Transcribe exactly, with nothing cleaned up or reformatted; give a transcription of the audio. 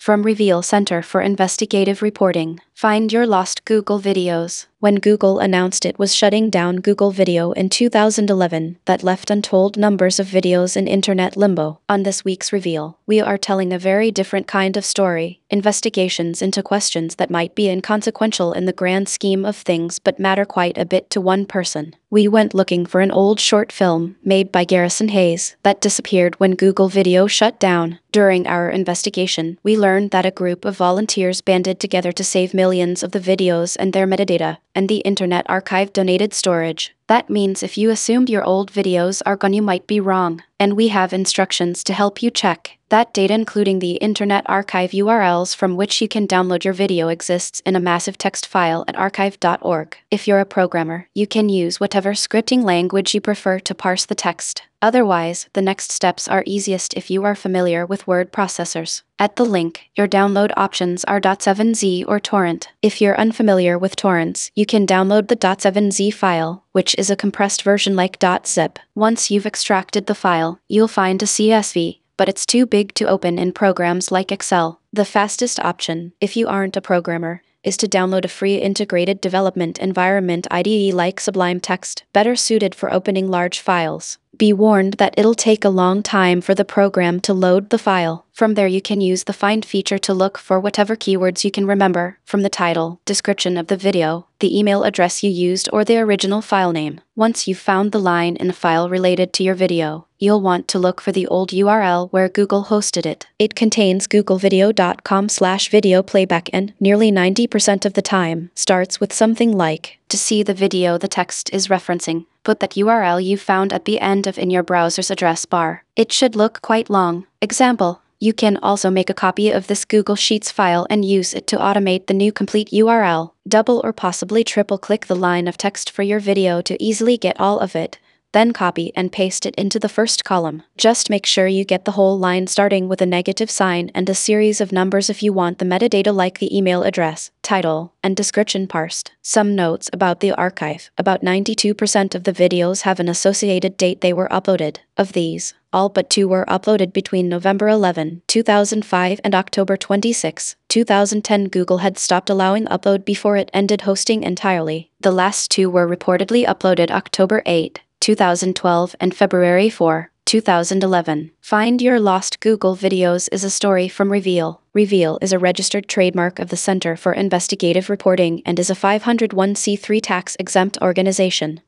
From Reveal Center for Investigative Reporting. Find your lost Google videos. When Google announced it was shutting down Google Video in two thousand eleven, that left untold numbers of videos in internet limbo. On this week's Reveal, we are telling a very different kind of story. Investigations into questions that might be inconsequential in the grand scheme of things but matter quite a bit to one person. We went looking for an old short film, made by Garrison Hayes, that disappeared when Google Video shut down. During our investigation, we learned that a group of volunteers banded together to save millions of the videos and their metadata, and the Internet Archive donated storage. That means if you assumed your old videos are gone, you might be wrong. And we have instructions to help you check. That data, including the Internet Archive U R Ls from which you can download your video, exists in a massive text file at archive dot org. If you're a programmer, you can use whatever scripting language you prefer to parse the text. Otherwise, the next steps are easiest if you are familiar with word processors. At the link, your download options are .seven Z or torrent. If you're unfamiliar with torrents, you can download the .seven Z file, which is a compressed version like .zip. Once you've extracted the file, you'll find a C S V, but it's too big to open in programs like Excel. The fastest option, if you aren't a programmer, is to download a free integrated development environment I D E like Sublime Text, better suited for opening large files. Be warned that it'll take a long time for the program to load the file. From there you can use the Find feature to look for whatever keywords you can remember, from the title, description of the video, the email address you used, or the original file name. Once you've found the line in a file related to your video, you'll want to look for the old U R L where Google hosted it. It contains google video dot com slash video playback and, nearly ninety percent of the time, starts with something like, to see the video the text is referencing, put that U R L you found at the end of in your browser's address bar. It should look quite long. Example. You can also make a copy of this Google Sheets file and use it to automate the new complete U R L. Double or possibly triple click the line of text for your video to easily get all of it. Then copy and paste it into the first column. Just make sure you get the whole line starting with a negative sign and a series of numbers if you want the metadata like the email address, title, and description parsed. Some notes about the archive. About ninety-two percent of the videos have an associated date they were uploaded. Of these, all but two were uploaded between November eleventh, two thousand five and October twenty-sixth, two thousand ten. Google had stopped allowing upload before it ended hosting entirely. The last two were reportedly uploaded October eighth, two thousand twelve and February fourth, two thousand eleven. Find Your Lost Google Videos is a story from Reveal. Reveal is a registered trademark of the Center for Investigative Reporting and is a five oh one c three tax-exempt organization.